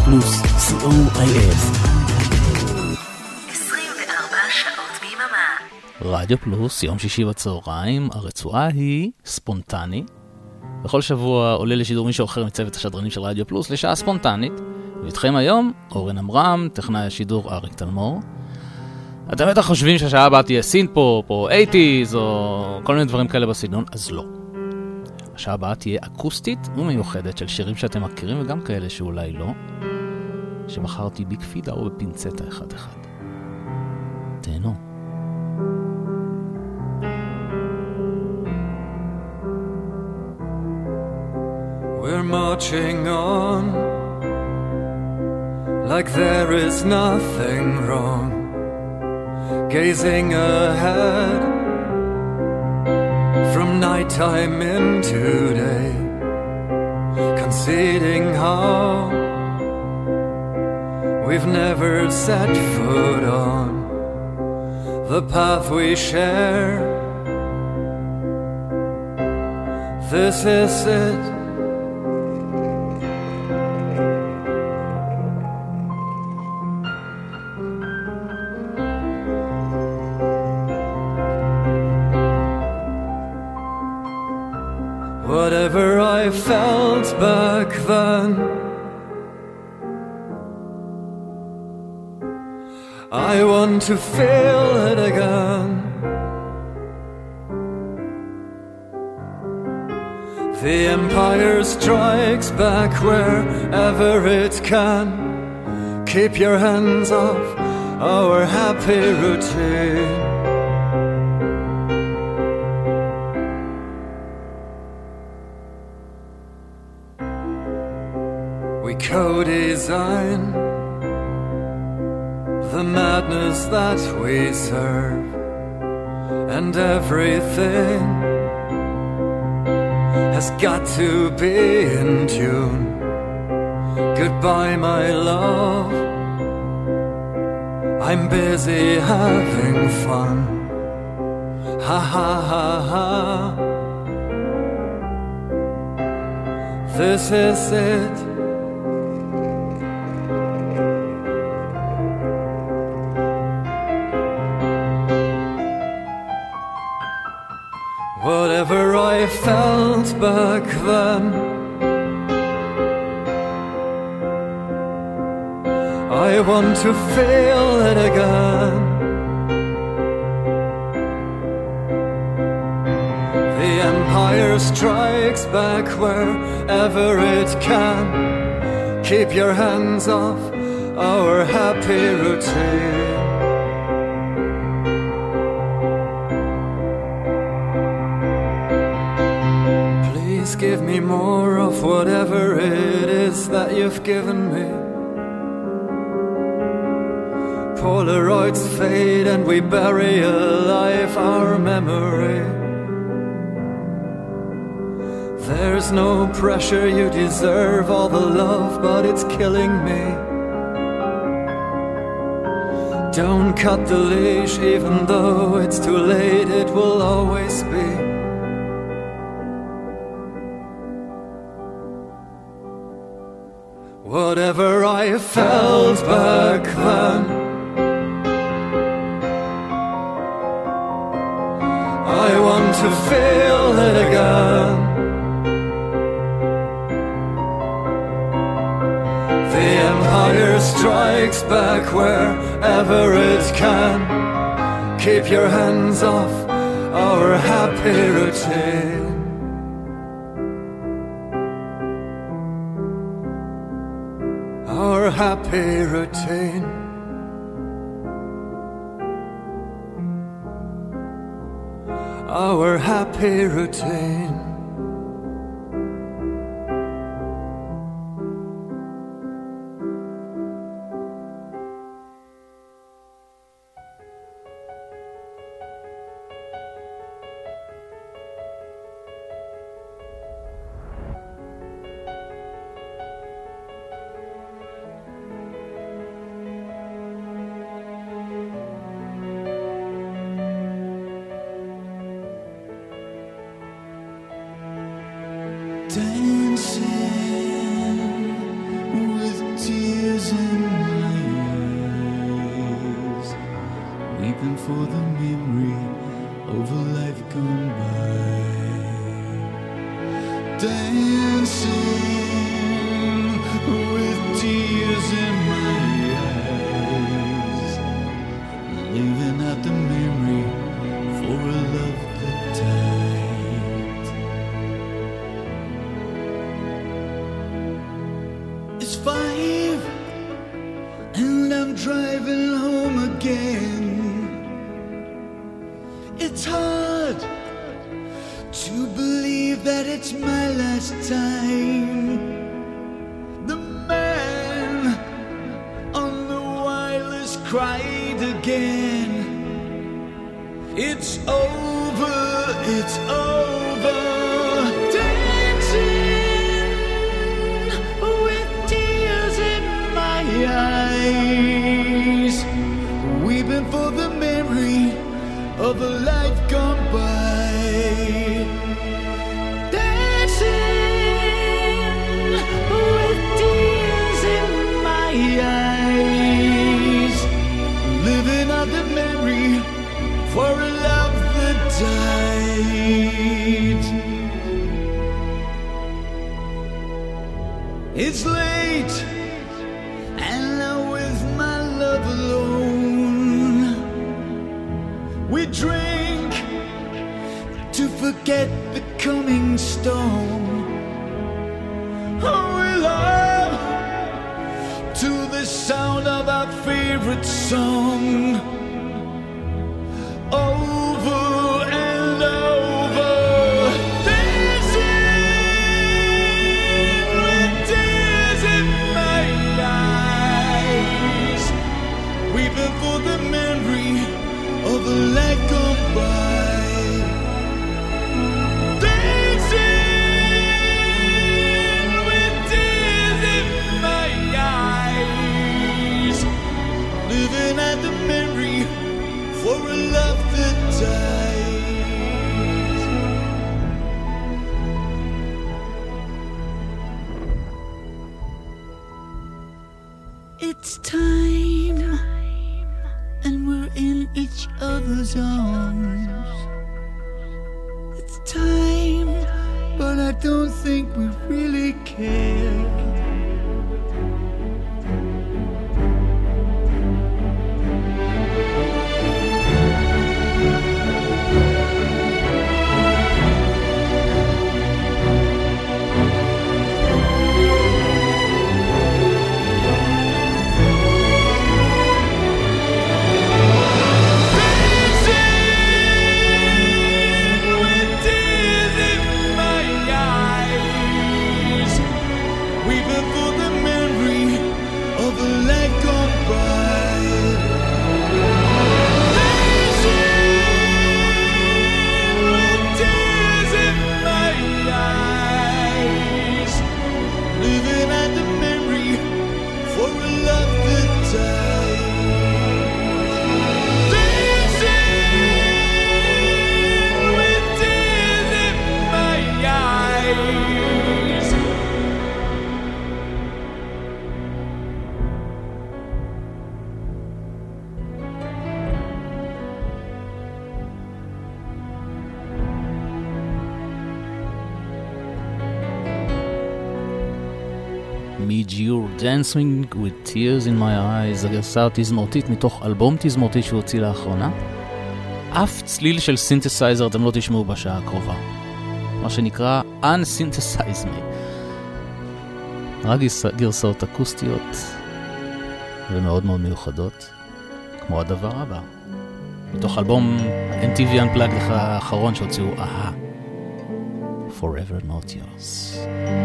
פלוס, co.il. 24 שעות ביממה. רדיו פלוס, יום שישי בצהריים, הרצועה היא ספונטני. בכל שבוע עולה לשידור מישהו אחר מצוות השדרנים של רדיו פלוס לשעה ספונטנית. ואיתכם היום, אורן אמרם, טכנאי השידור אריק תלמור. אתם בטח חושבים שהשעה הבאה תהיה סינט-פופ או 80s או כל מיני דברים כאלה בסגנון, אז לא. השעה הבאה תהיה אקוסטית ומיוחדת של שירים שאתם מכירים וגם כאלה שאולי לא, שבחרתי בקפידה או בפינצטה אחד-אחד. תהנו. We're marching on like there is nothing wrong, gazing ahead from nighttime into day, conceding how we've never set foot on the path we share. This is it. Whatever I felt back then, I want to feel it again. The empire strikes back wherever it can. Keep your hands off our happy routine. We co-design the madness that we serve, and everything has got to be in tune. Goodbye, my love, I'm busy having fun. Ha ha ha ha. This is it. Whatever I felt back then, I want to feel it again. The empire strikes back wherever it can. Keep your hands off our happy routine. Give me more of whatever it is that you've given me. Polaroids fade and we bury alive our memory. There's no pressure, you deserve all the love, but it's killing me. Don't cut the leash, even though it's too late, it will always be. Whatever I felt back then, I want to feel it again. The empire strikes back wherever it can. Keep your hands off our happy routine. Our happy routine. Our happy routine. Dancing with tears. weeping for the memory of a life gone by. Dancing with tears in my eyes, living out the memory for a love that died. It's 5 and I'm driving home again. It's hard to believe that it's my last time. The man on the wireless cried again. It's over, it's over. Dancing with tears in my eyes, weeping for the memory of a life gone by. Dancing with tears in my eyes, living out the memory for a love that died. It's late and I'm with my love alone. We drink to forget the coming storm. Oh, we love to the sound of our favorite song. Over and over, dancing with tears in my eyes, weeping for the memory of a life gone by. Dancing with tears in my eyes, living at the memory for a love that dies. It's time, and we're in each other's arms. It's time, but I don't think we really care. You're Dancing with Tears in My Eyes, הגרסה התזמורתית מתוך אלבום תזמורתי שהוא הוציא לאחרונה. אף צליל של סינתסייזר אתם לא תשמעו בשעה הקרובה, מה שנקרא Unsynthesize Me. רק גרסאות אקוסטיות ומאוד מאוד מיוחדות, כמו הדבר הבא מתוך אלבום MTV Unplugged האחרון שהוציאו, Forever Not Yours.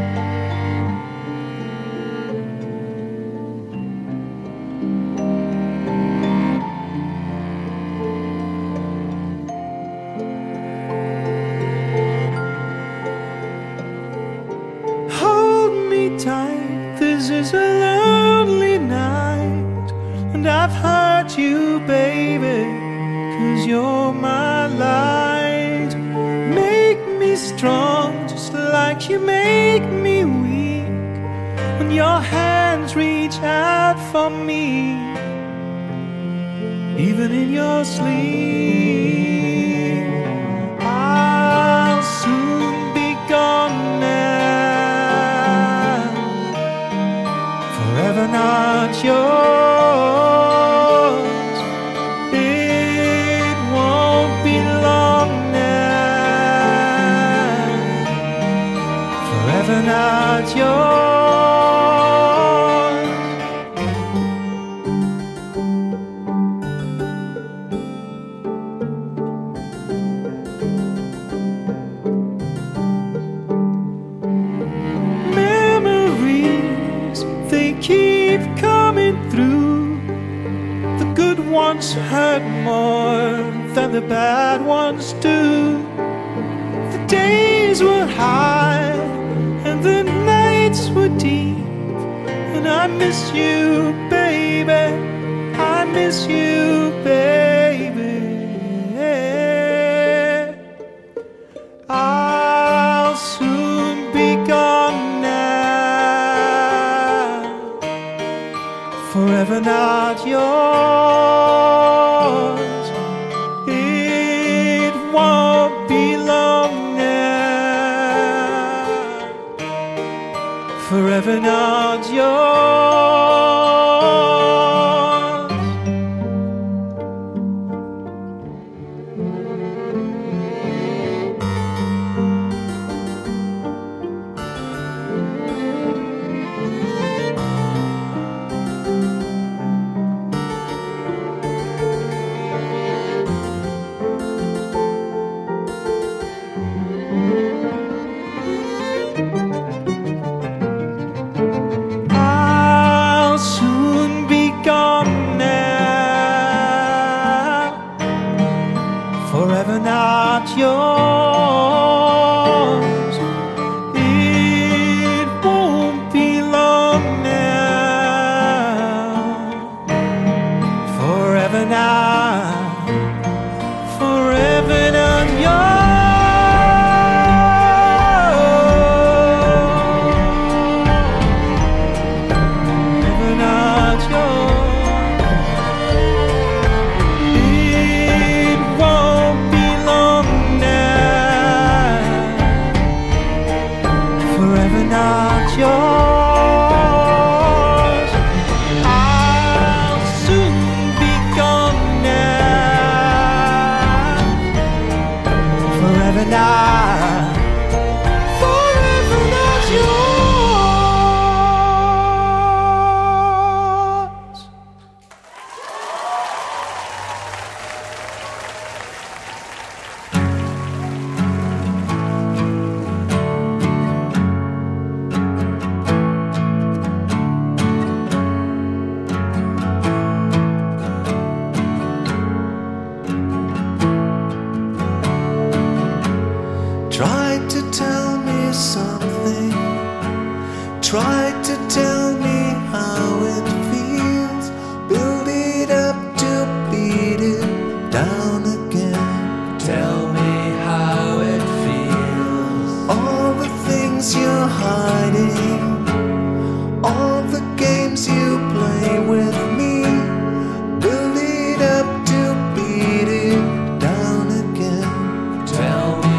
Tight. This is a lonely night, and I've hurt you, baby, 'cause you're my light. Make me strong, just like you make me weak, when your hands reach out for me. Even even in your sleep. I'll soon be gone now, forever not yours. It won't be long now, forever not yours. Keep coming through. The good ones hurt more than the bad ones do. The days were high and the nights were deep, and I miss you, baby. I miss you, baby. I'll soon be gone now, forever not yours. It won't be long now, forever not yours. Forever not yours. It won't be long now, forever not, forever not yours. Forever not yours. Not yours. I'll soon be gone now, forever not, forever not yours. Tried to tell me something, tried to tell me how it feels, build it up to beat it down again. Tell me how it feels. All the things you're hiding, all the games you play with me, build it up to beat it down again. Tell me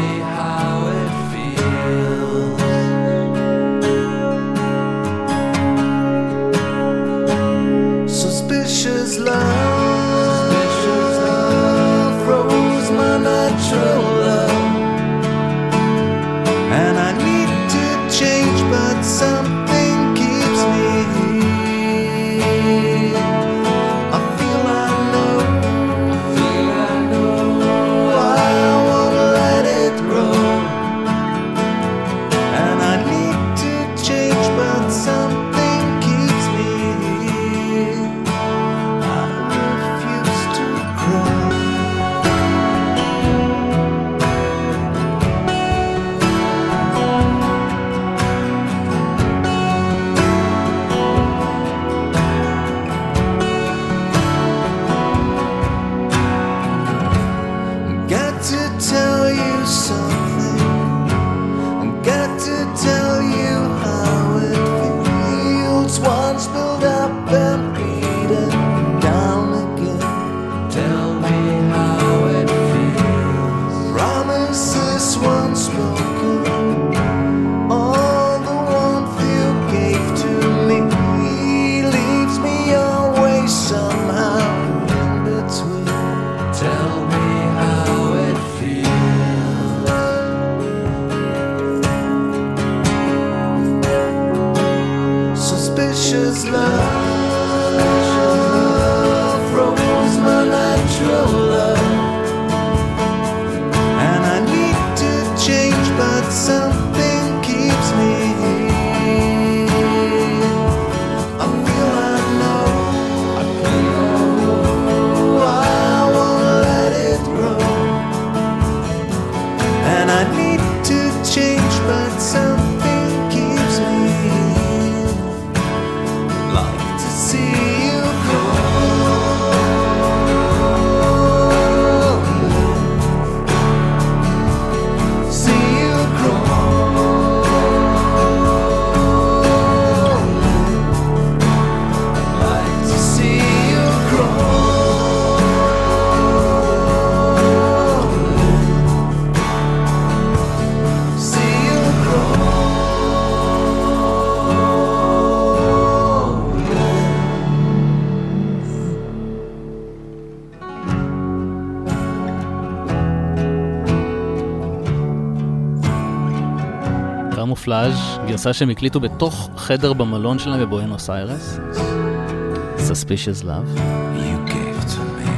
קמופלאז', גרסה שהם הקליטו בתוך חדר במלון שלהם בבואנוס איירס. Suspicious Love. You gave to me.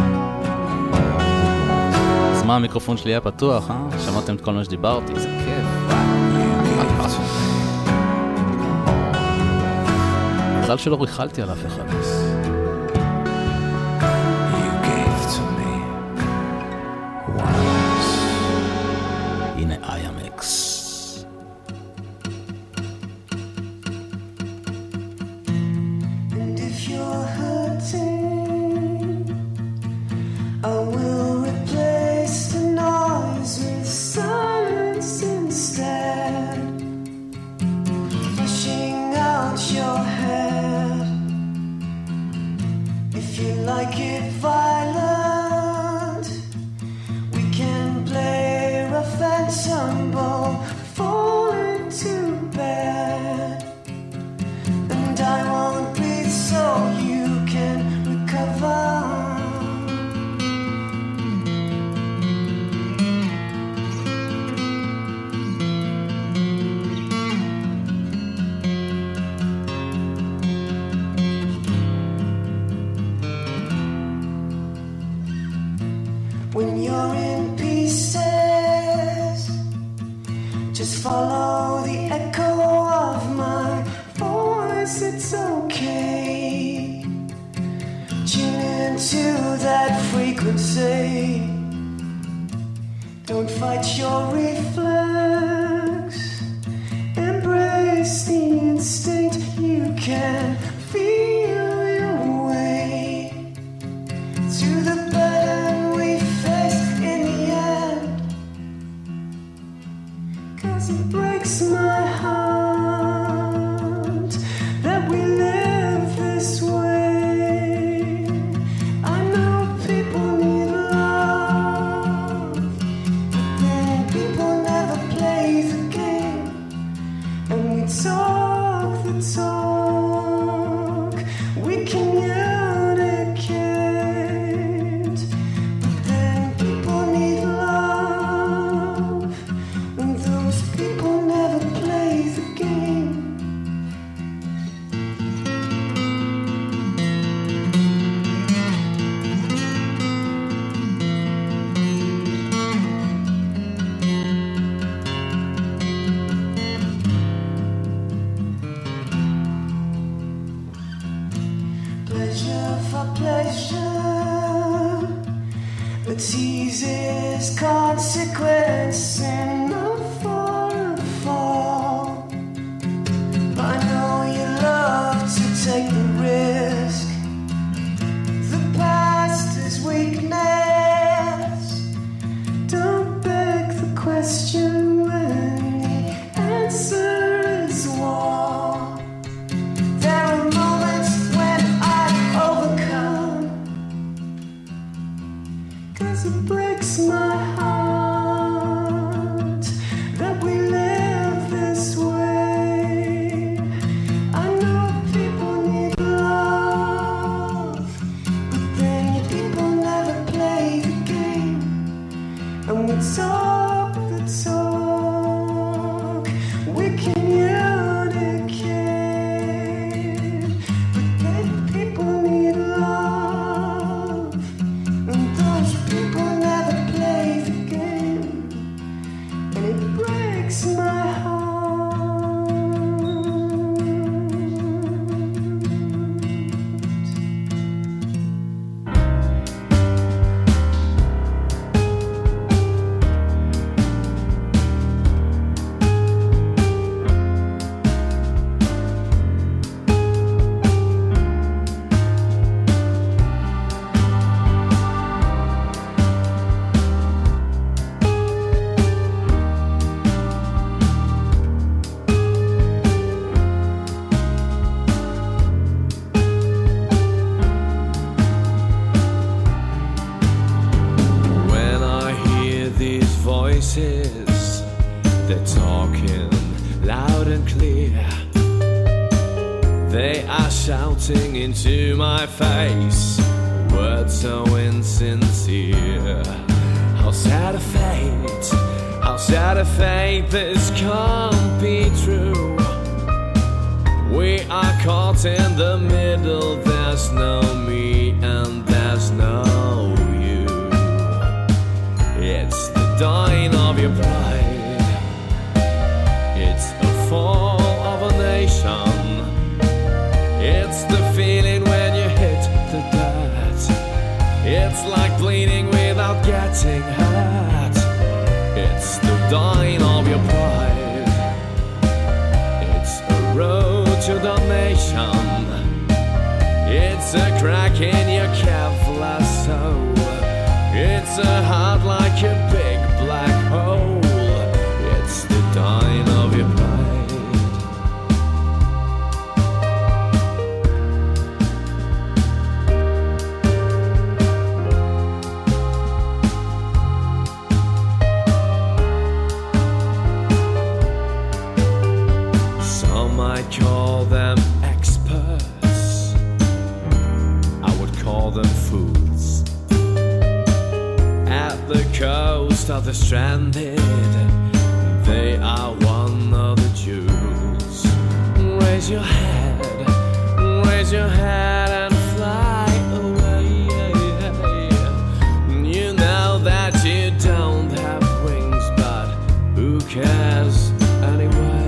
אז מה, המיקרופון שלי היה פתוח, שמעתם את כל מה שדיברתי, זה כיף. מזל שלא ריחלתי על אף אחד. You gave to me. הנה IMX. And if you're hurting, I will replace the noise with silence instead. Flushing out your head. If you like it violent, we can play rough and tumble, fall into bed. And I won't bleed so you can recover. When you're in pieces, just follow the echo of my voice, it's okay. Tune into that frequency. Don't fight your reflex. Embrace the instinct. You can feel your way to the burden we face in the end. 'Cause it breaks my heart that we live this way. I know people need love, but then people never play the game. And we talk the talk, we communicate, but then people need love, and those people never play the game. Pleasure for pleasure, the tease is consequence enough for a fall. I know you love to take the risk. The past is weakness. Don't beg the question when the answer is war. There are moments when I overcome, 'cause it breaks my heart that we live this way. I know people need love, but then people never play the game. And we talk the talk, we communicate, but then people need love, and those people never play the game. And it breaks my heart. When I hear these voices, they're talking loud and clear. They are shouting into my face, words so insincere. How sad a fate How sad a fate this can't be true. We are caught in the middle. There's no me and there's no you. It's the dying of your pride. It's the fall of a nation. It's the feeling when you hit the dirt. It's like bleeding without getting hurt. It's the dying of your pride. It's a road to damnation. It's a crack in your Kevlar soul. It's a heart like a big black hole. It's the dying of your pride. Call them experts, I would call them fools. At the coast of the stranded, they are one of the Jews. Raise your head and fly away. You know that you don't have wings, but who cares anyway?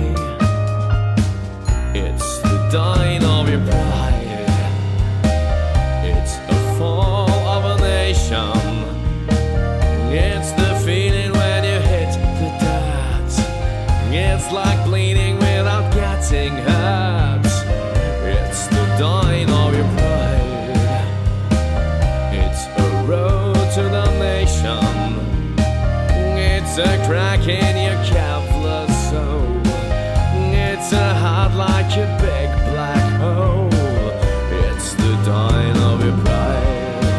It's the dying of your pride. It's a fall of a nation. It's the feeling when you hit the dirt. It's like bleeding without getting hurt. It's the dying of your pride. It's a road to damnation. It's a crack in your Kevlar soul. It's a heart like a big black hole. It's the dying of your pride.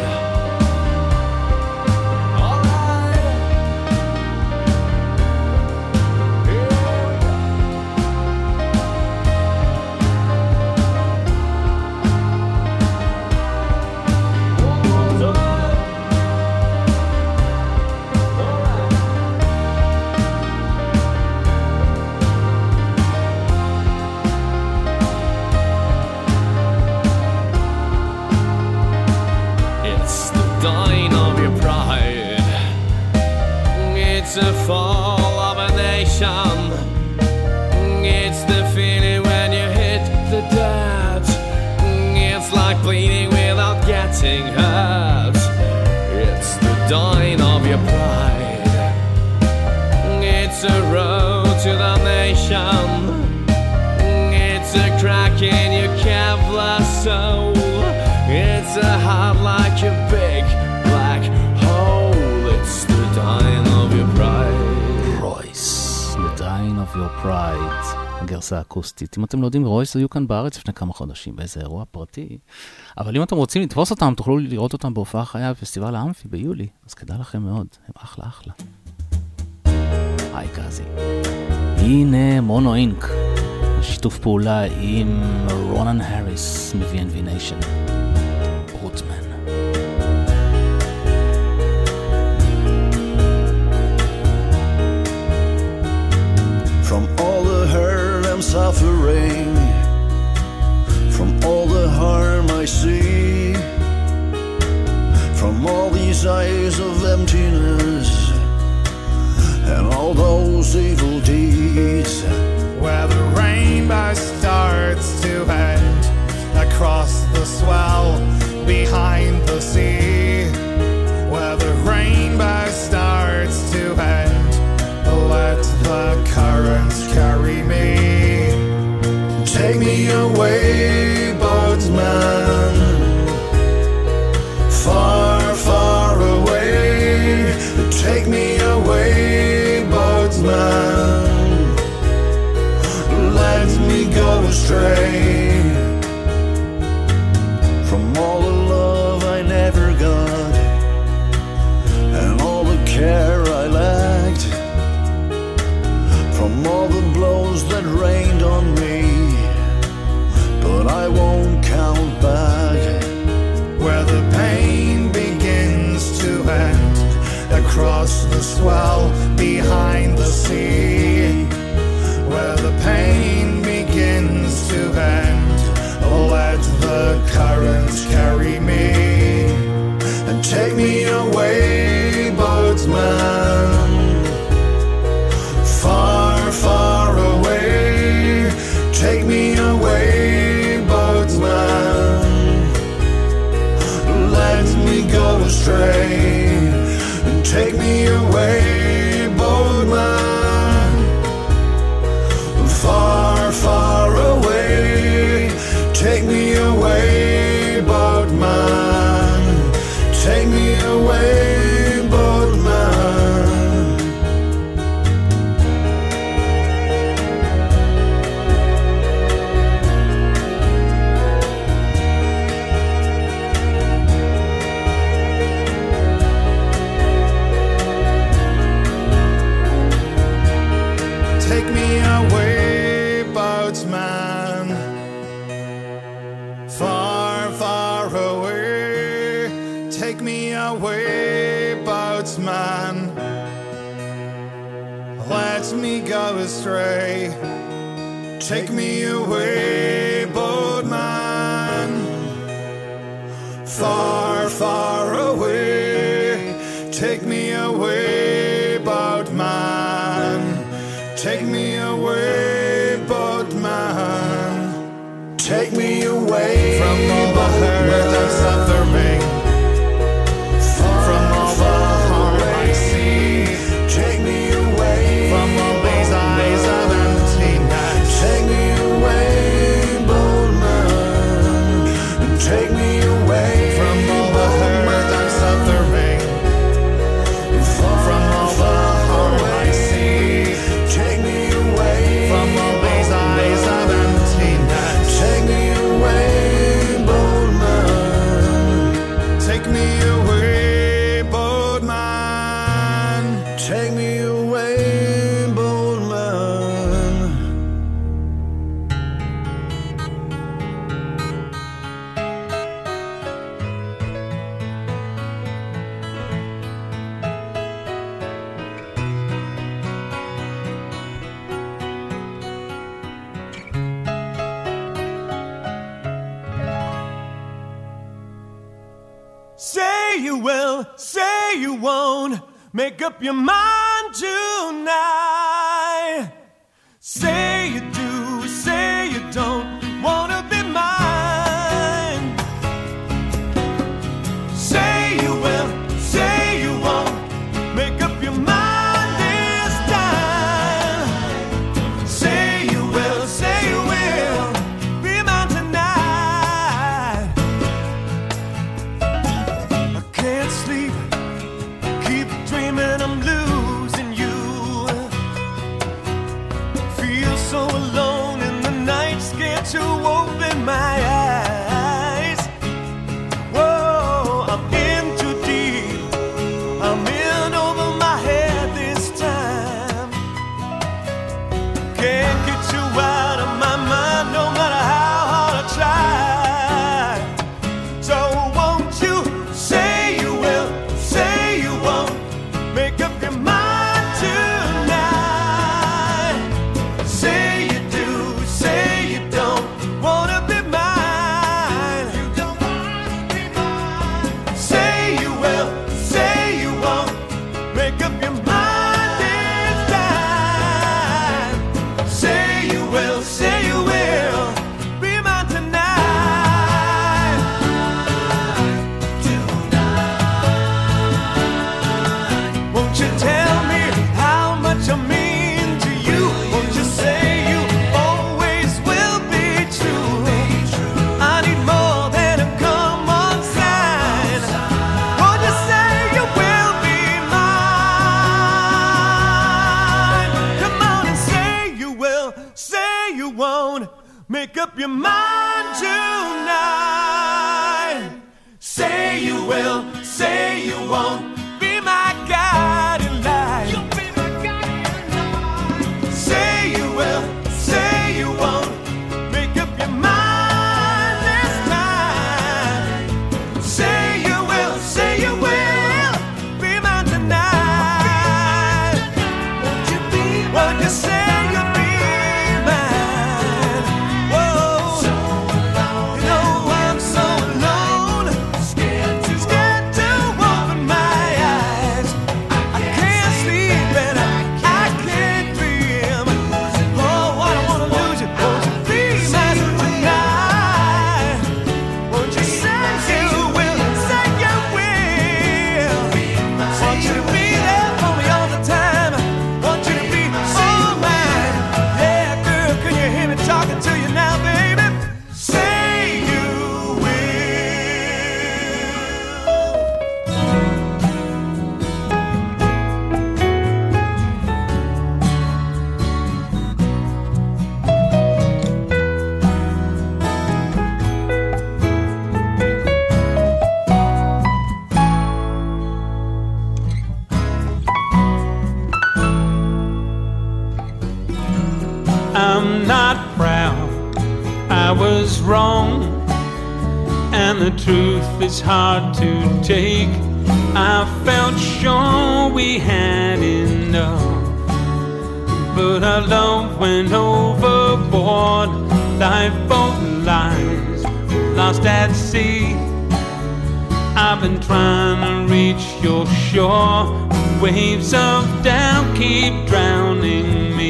It's a fall of a nation. It's the feeling when you hit the dirt. It's like bleeding without getting hurt. It's the dying of your pride. It's a road to damnation. It's a crack in your Kevlar soul. It's a heart like a big black hole. It's the dying of your pride. רויס, The Dying of Your Pride, הגרסה האקוסטית. אם אתם לא יודעים, רויס היו כאן בארץ לפני כמה חודשים באיזה אירוע פרטי. אבל אם אתם רוצים לתפוס אותם, תוכלו לראות אותם בהופעה חיה בפסטיבל האמפי ביולי. אז כדאי לכם מאוד, הם אחלה. היי קאזי. הנה מונו אינק, שיתוף פעולה עם רונן הריס מ-V&V Nation. רוטמן. From all the hurt I'm suffering, from all the harm I see, from all these eyes of emptiness and all those evil deeds, where the rainbow starts to end across the swell behind the sea, where the rainbow starts to end. Let the currents carry me. Take me away, boatman, far, far away. Take me away, boatman. Let me go astray from all the love I never got and all the care I lacked, from all the blows that rained on me, but I won't count back. Where the pain begins to end across the swell behind the sea, where the pain begins to end. Let the currents carry me and take me away, boatsman, far, far away. Take me away, boatsman, let me go astray. Take me away, boatman, far, far away. Take me away, boatman. Take me away, boatman. Take me away, boatsman, far, far away. Take me away, boatsman, let me go astray. Take me away, boatman, far, far away. Take me away, boatman. Take me away, boatman. Take me away from all the hurt and suffering, from all the harm I see. Take me away from all these eyes of emptiness. Take me away, boatman. Take me away from all the hurt and suffering, from all the harm I see. Take me away from all these eyes of emptiness. Take me away, boatman. Take me away, boatman. Take me away, boatman. Say you will, say you won't. Make up your mind tonight. Say you do, say you don't wanna be mine. Say you will, say you won't. Make up your mind this time. Say you will, say you will. Be mine tonight. I can't sleep, keep dreaming I'm losing you. Feel so alone in the night, scared to open my eyes. Whoa, I'm in too deep, I'm in over my head this time. Can't get you out of my mind, no matter how hard I try. So won't you say you will, say you won't. Make up your mind tonight. Say you do, say you don't wanna be mine. You don't wanna be mine. Say you will, say you won't. Make up your mind this time. Say you will, say you will. Be mine tonight. Won't you tell me how much I mean to you? Won't you say you always will be true? I need more than a common sign. Won't you say you will be mine? Come on and say you will, say you won't. Make up your mind tonight. Say you will, say you won't. Be my guiding light. You'll be my guiding light. Say you will, say you won't. Make up your mind this time. Say you will, say you will. Be mine tonight. I'm not proud, I was wrong, and the truth is hard to take. I felt sure we had enough, but our love went overboard. Lifeboat lies lost at sea. I've been trying to reach your shore. Waves of doubt keep drowning me.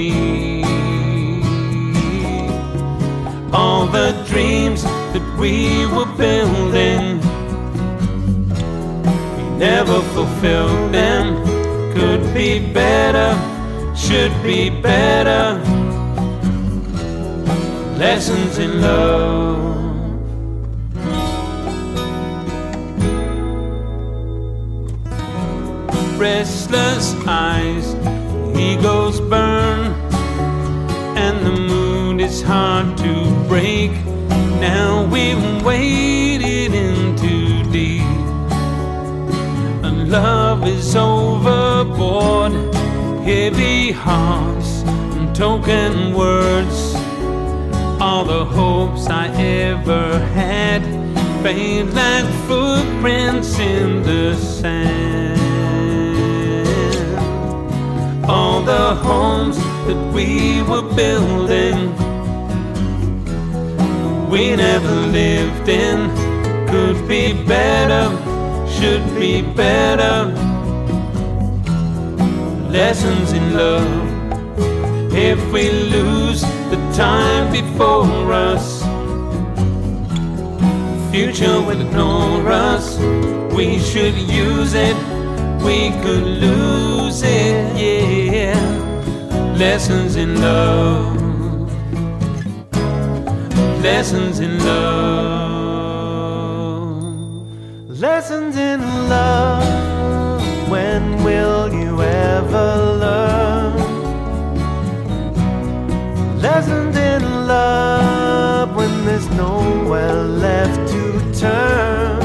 All the dreams that we were building, we never fulfilled them. Could be better, should be better. Lessons in love. Restless eyes, egos burn, and the mood is hard to break. Now we've waded in too deep, and love is overboard. Heavy hearts and token words, all the hopes I ever had fade like footprints in the sand. All the homes that we were building, we never lived in. Could be better, should be better. Lessons in love. If we lose the time before us, future will ignore us. We should use it, we could lose it, yeah. Lessons in love. Lessons in love. Lessons in love. When will you ever learn? Lessons in love. When there's nowhere left to turn.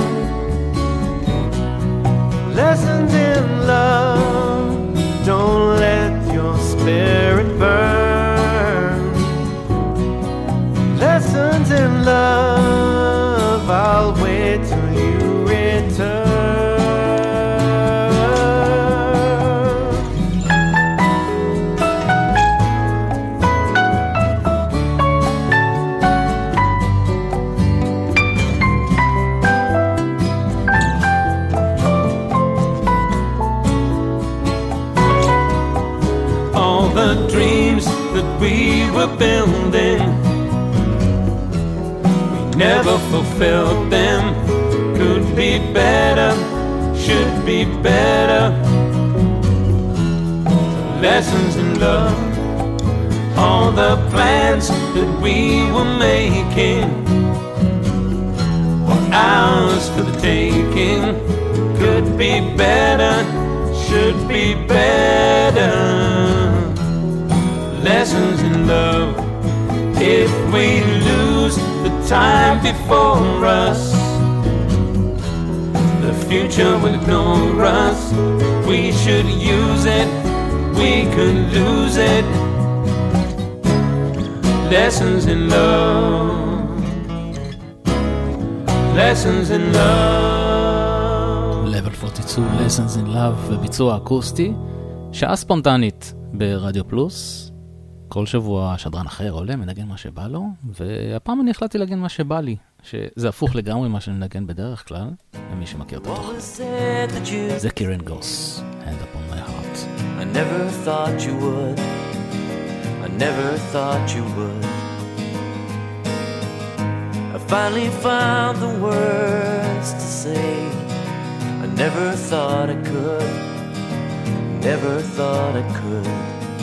Lessons in love. Don't let your spirit burn. Lessons in love. I'll wait till you return. The dreams that we were building, we never fulfilled them. Could be better, should be better. Lessons in love. All the plans that we were making were ours for the taking. Could be better, should be better. Lessons in love. If we lose the time before us, the future will ignore us. We should use it, we could lose it. Lessons in love. Lessons in love. Level 42, Lessons in Love, בביצוע אקוסטי. שעה ספונטנית ברדיו פלוס. כל שבוע שדרן אחר עולה, מנגן מה שבא לו, והפעם אני החלטתי לגן מה שבא לי, שזה הפוך לגמרי מה שאני מנגן בדרך כלל, למי שמכיר את התוכן. זה קירן גוס, Hand Upon My Heart. I never thought you would, I never thought you would. I finally found the words to say, I never thought I could, never thought I could.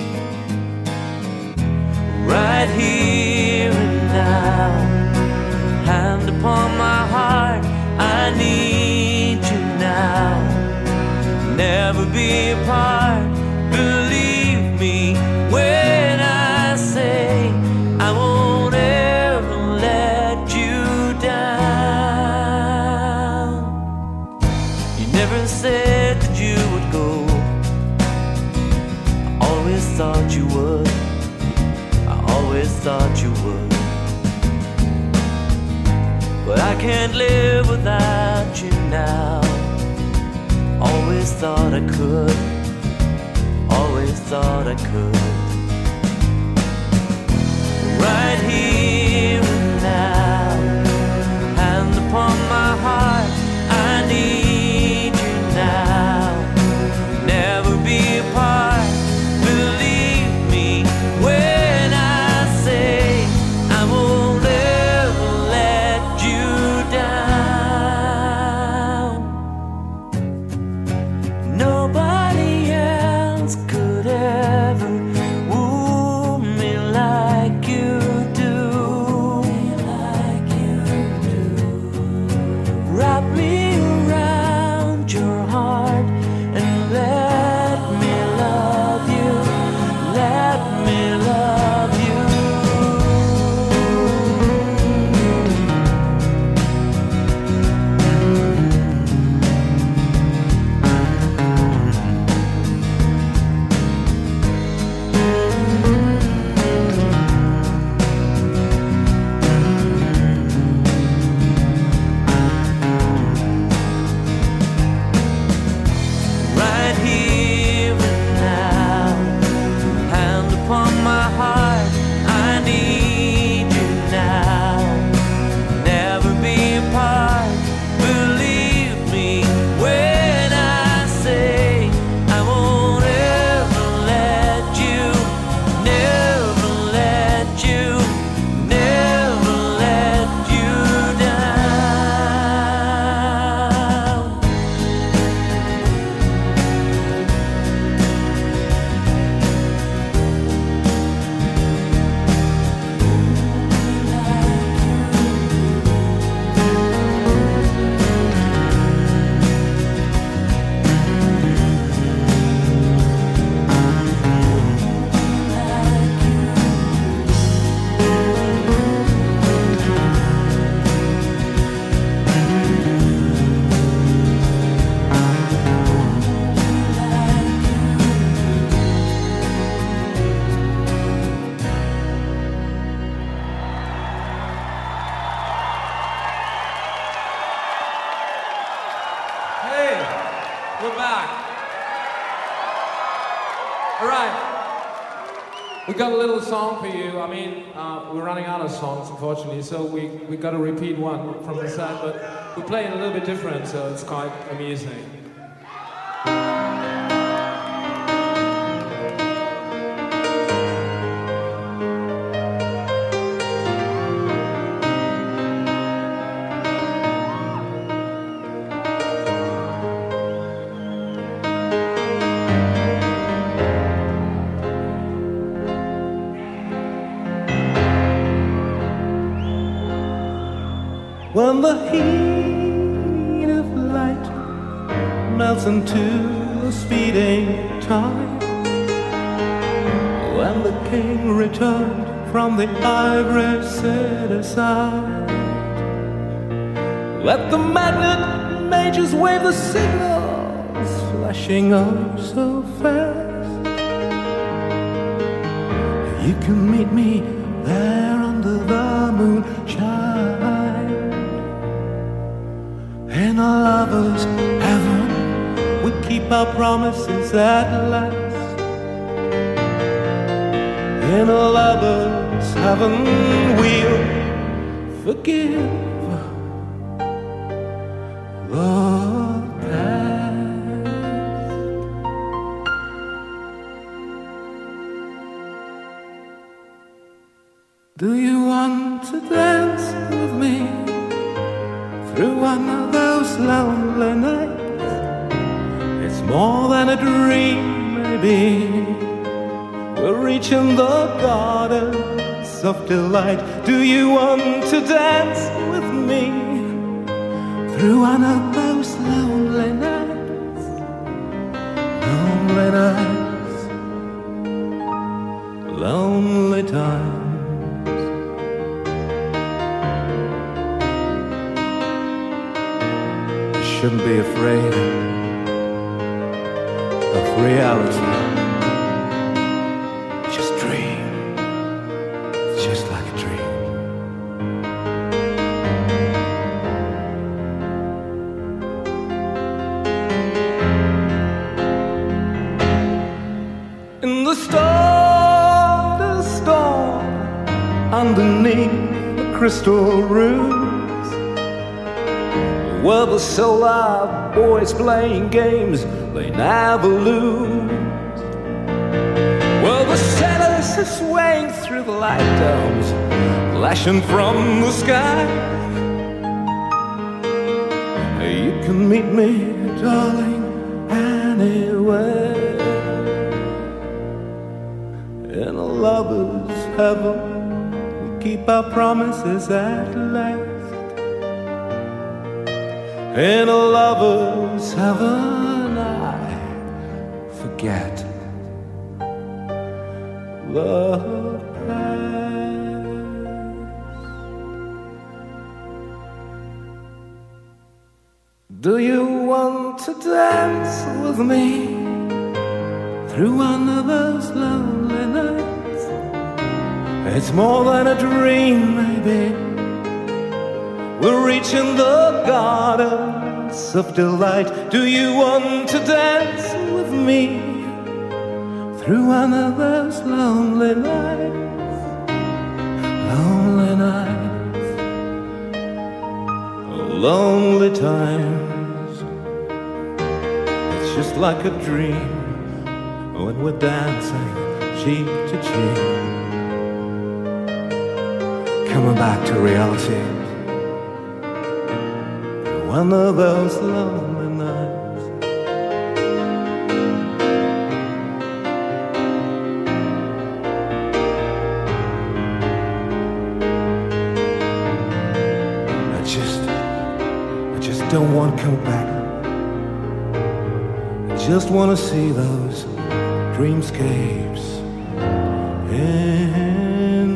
Right here and now, hand upon my heart, I need you now. Never be apart, believe me when I say I won't ever let you down. You never said that you would go, I always thought you would. Always thought you would. But I can't live without you now. Always thought I could. Always thought I could. Right here and now, hand upon my heart, I need you now. Never be apart. Believe me when I say I won't ever let you down. Nobody else could ever woo me like you do. Wrap me around your heart and let me love you. Let me love you. Right here and now, hand upon my heart, I need you now. Never be apart. Believe me when I say I won't ever let you, never let you, never let you down. Hey, we're back. All right. We got a little song for you. I mean, we're running out of songs, unfortunately, so we got to repeat one from the set, but we play it a little bit different, so it's quite amusing. When the heat of light melts into a speeding tide, when the king returned from the ivory city side, let the magnet mages wave the signals, flashing up so fast. You can meet me there under the moonshine, in a lover's heaven. We keep our promises at last. In a lover's heaven, we'll forgive the past. Do you want to dance with me through one of those lonely nights? It's more than a dream, maybe. We're reaching the gardens of delight. Do you want to dance with me through one of those lonely nights? Lonely nights, lonely times. Shouldn't be afraid of reality. Just dream, just underneath the crystal roofs, where the solar boys playing games they never lose, where the sailors are swaying through the light domes flashing from the sky. You can meet me, darling, anywhere. In a lover's heaven, we keep our promises at last. In a lover's heaven, I forget the past. Do you want to dance with me through one of those lonely nights? It's more than a dream, maybe. We're reaching the gardens of delight. Do you want to dance with me through one of those lonely nights? Lonely nights, lonely times. It's just like a dream when we're dancing cheek to cheek, coming back to reality. One of those lonely nights. I just don't want to come back. I just want to see those dreamscapes in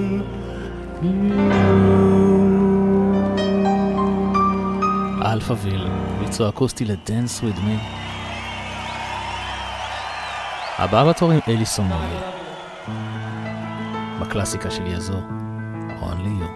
אלפאביל, ביצוע אקוסטי לדנס וויד מי. הבאה בתור עם אליסון מולי, בקלאסיקה של יזור, Only You.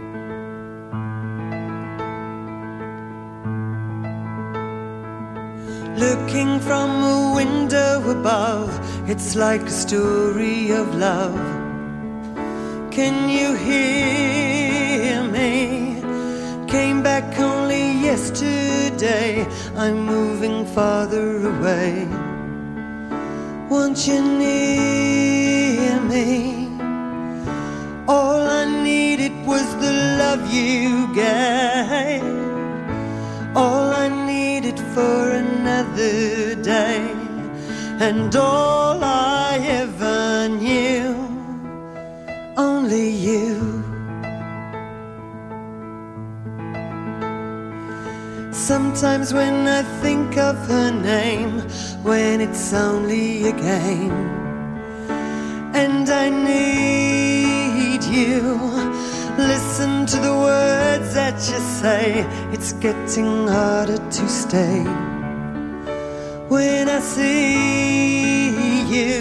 Looking from a window above, it's like a story of love. Can you hear me? Came back only yesterday, I'm moving farther away. Won't you near me? All I needed was the love you gave. All I needed for another day, and all I ever knew, only you. Sometimes when I think of her name, when it's only a game, and I need you, listen to the words that you say, it's getting harder to stay. When I see you,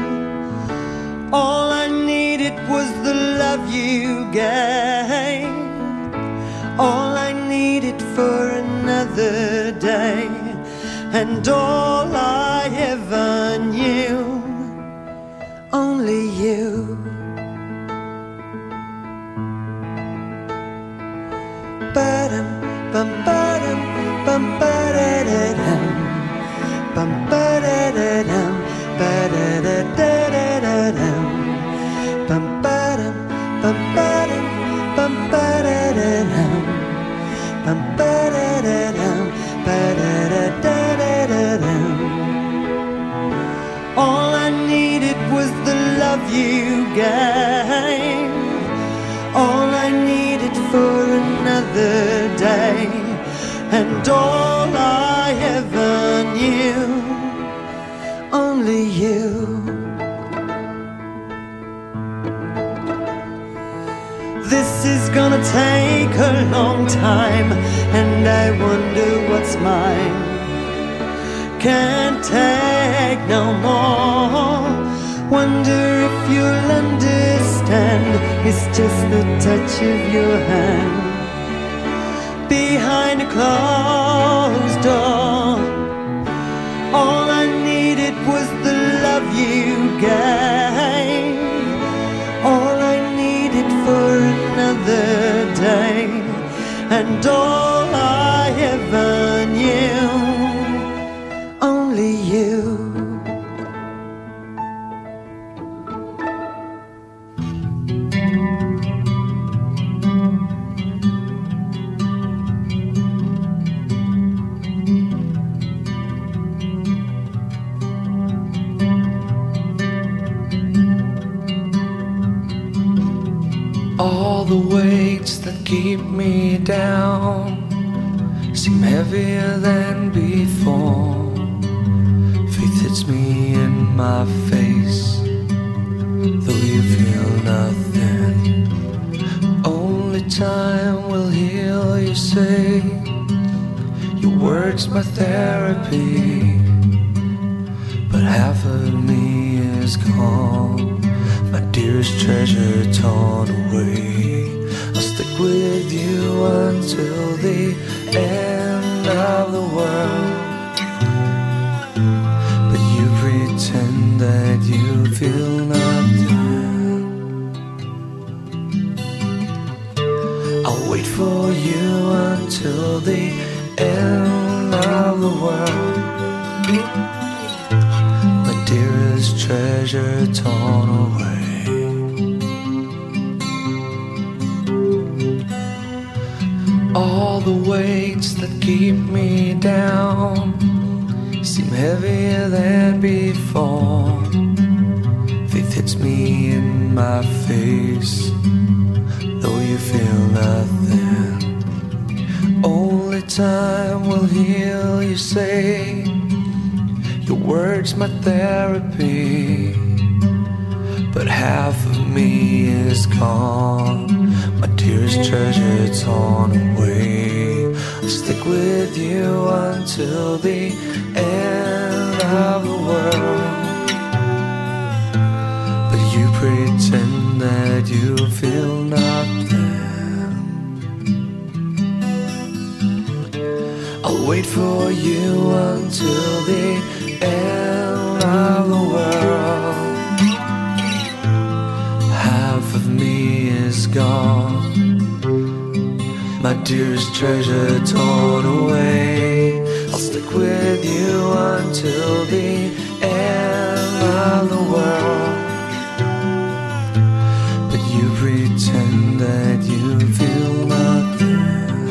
all I needed was the love you gave. All I needed for another day, and all I ever knew, only you. Ba-dum, bum, ba-dum, bum, ba-da-da-dum, bum, ba-da-da-dum, ba-da-da-da-da-da-dum, bum, ba-dum, bum, ba-dum, bum, ba-da-da-dum, bum, ba-da-da-dum, ba-da-da-da-da-da-dum. All I needed was the love you gave. All I needed for another day, and all I ever knew, only you. This is gonna take a long time, and I wonder what's mine. Can't take no more. Wonder if you'll understand, it's just the touch of your hand behind a closed door. All I needed was the love you gave. All I needed for and all I ever knew. Only you. All the weights that keep me down seem heavier than before. Faith hits me in my face, though you feel nothing. Only time will heal, you say. Your words my therapy, but half of me is gone. My dearest treasure torn away. I'll stick with you until the end of the world. But you pretend that you feel nothing. I'll wait for you until the end of the world. My dearest treasure torn away. All the weights that keep me down seem heavier than before. Faith hits me in my face, though you feel nothing. Only time will heal, you say. Your words my therapy, but half of me is gone. My dearest treasure torn away. I'll stick with you until the end of the world. But you pretend that you feel nothing. I'll wait for you until the end of the world. Half of me is gone. My dearest treasure torn away. I'll stick with you until the end of the world. But you pretend that you feel nothing.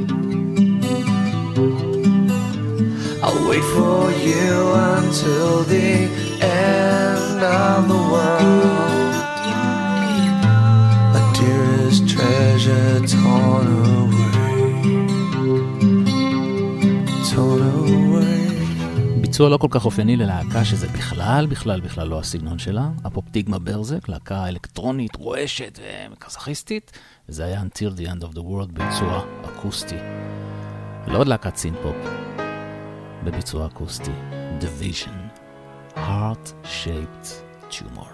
I'll wait for you until the end of the world. My dearest treasure torn away, torn away. ביצוע לא כל כך אופייני ללהקה שזה בכלל לא הסגנון שלה. אפופטיגמה ברזק, להקה אלקטרונית, רועשת ומקזכיסטית, וזה היה Until the End of the World ביצוע אקוסטי. לא עוד להקת סינפופ, בביצוע אקוסטי, Division, Heart-Shaped Tumor.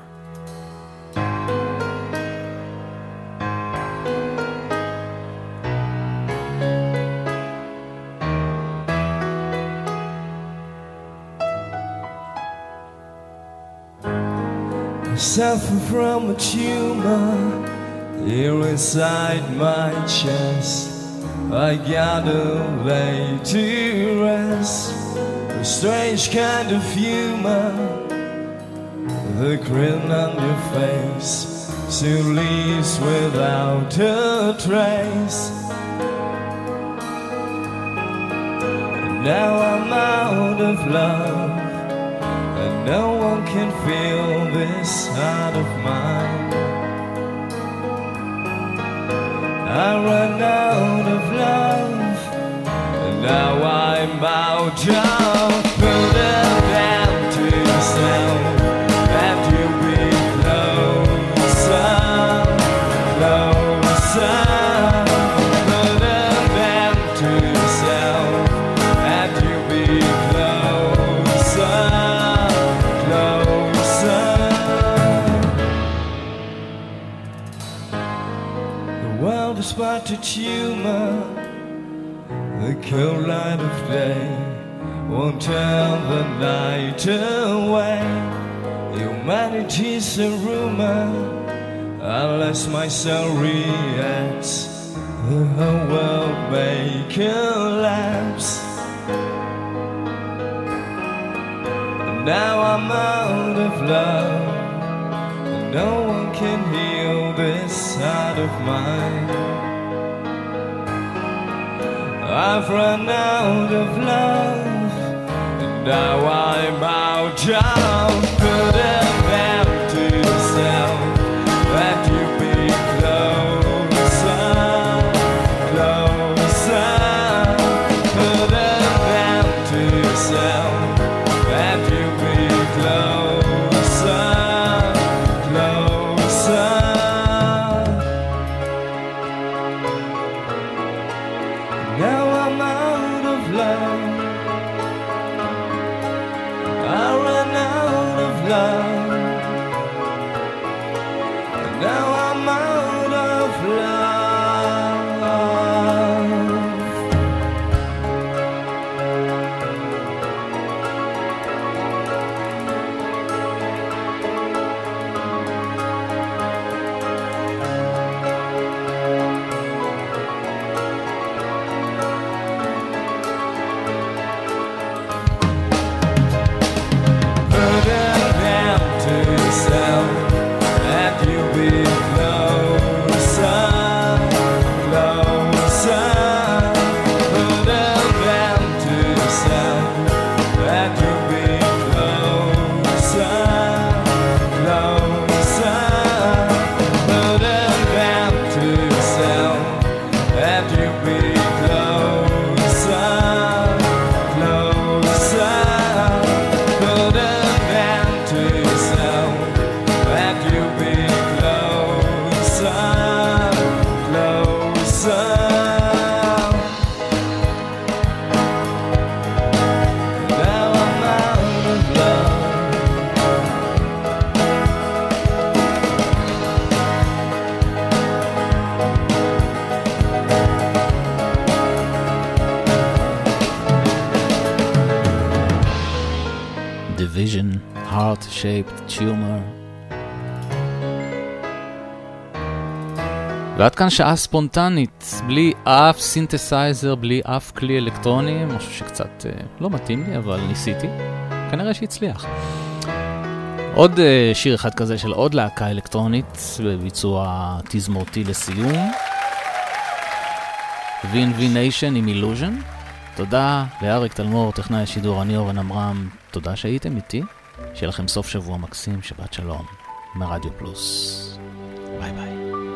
Suffer from a tumor here inside my chest. I gotta lay to rest. A strange kind of humor, the grin on your face soon leaves without a trace. And now I'm out of love, and no one can feel this heart of mine. I run out of love, and now I'm out of put it down to yourself. That you'll be closer, closer. Put it down to yourself. That you'll be closer. But a tumor, the cold light of day won't turn the night away. Humanity's a rumor unless my soul reacts the world may collapse. Now I'm out of love, and no one can heal this heart of mine. I've run out of love, and now I'm out of put an end to yourself, that you be closer, closer. Put an end to yourself, that you be closer, closer. Now I'm out of love, I ran out of love, and now I'm out of love. Put an end to yourself, and you be closer, closer. Put an end to yourself, and you be closer, closer. Put an end to yourself, and you be closer, closer. Put an end to yourself, and you be closer, closer. Now I'm out of love. Division, heart-shaped tumor. ועד כאן שעה ספונטנית, בלי אף סינתסייזר, בלי אף כלי אלקטרוני, משהו שקצת לא מתאים לי, אבל ניסיתי. כנראה שהצליח. עוד שיר אחד כזה של עוד להקה אלקטרונית, בביצוע תזמורתי לסיום. V&V Nation עם Illusion. תודה לאריק תלמור, טכנאי השידור, אני אורן עמרם. תודה שהייתם איתי. שיהיה לכם סוף שבוע מקסים, שבת שלום, מרדיו פלוס. ביי ביי.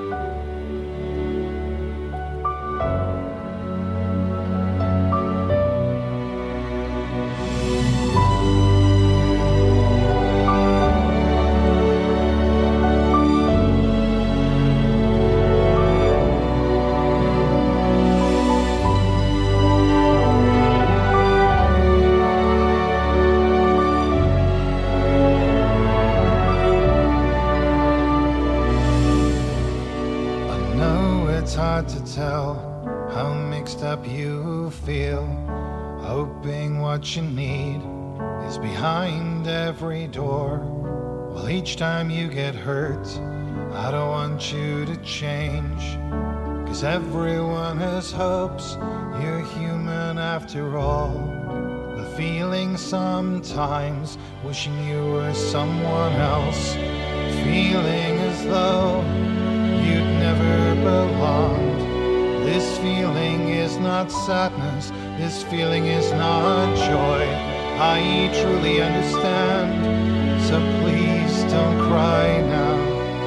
hard to tell how mixed up you feel, hoping what you need is behind every door. Well, each time you get hurt, I don't want you to change, 'cause everyone has hopes, you're human after all. The feeling sometimes, wishing you were someone else, feeling as though you'd never belonged. This feeling is not sadness, this feeling is not joy. I truly understand, so please don't cry now.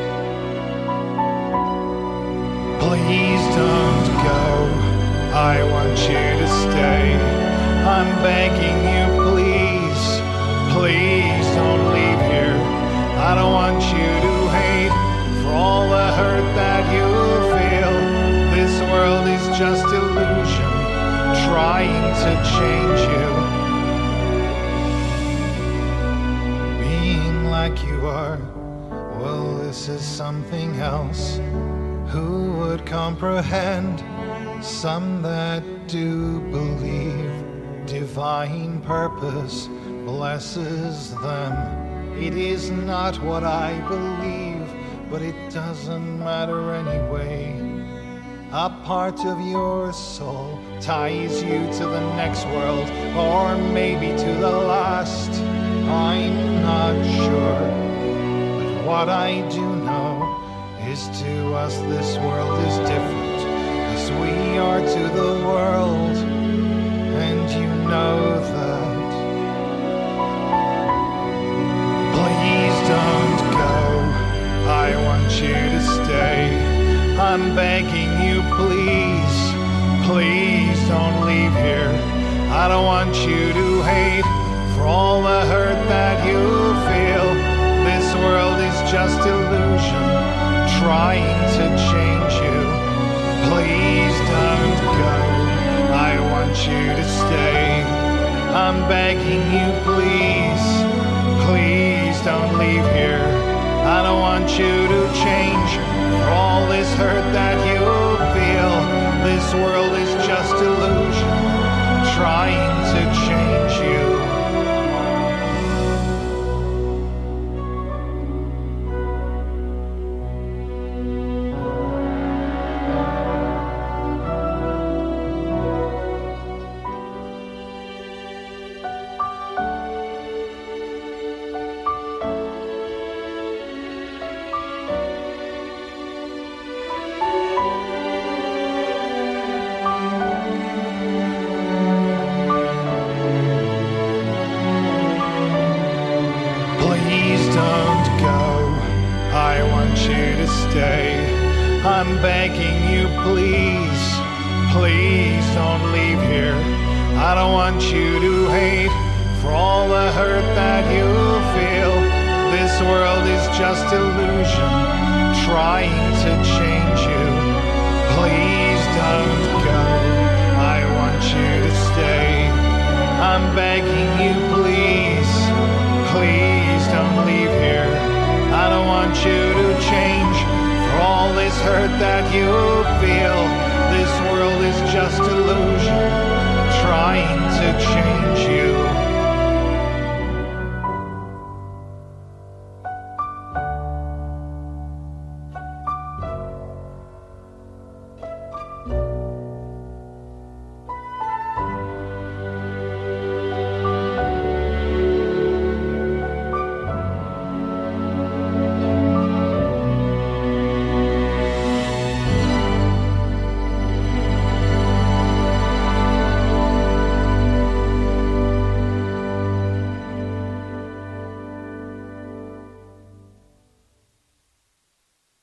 Please don't go, I want you to stay. I'm begging you, please, please don't leave here. I don't want you to hate for all the hurt that you feel. This world is just illusion, trying to change you. Being like you are, well, this is something else. Who would comprehend? Some that do believe divine purpose blesses them. It is not what I believe, but it doesn't matter anyway. A part of your soul ties you to the next world, or maybe to the last. I'm not sure, but what I do know is to us this world is different, as we are to the world, and you know that. Please don't go, I want you to stay. I'm begging you, please, please don't leave here. I don't want you to hate for all the hurt that you feel. This world is just illusion, trying to change you. Please don't go, I want you to stay. I'm begging you, please, please don't leave here. I don't want you to change for all this hurt that you feel. This world is just illusion, trying to change you. I'm begging you, please, please don't leave here. I don't want you to hate for all the hurt that you feel. This world is just illusion, trying to change you. Please don't go, I want you to stay. I'm begging you, please, please don't leave here. I don't want you to change for all this hurt that you feel. This world is just illusion, trying to change you.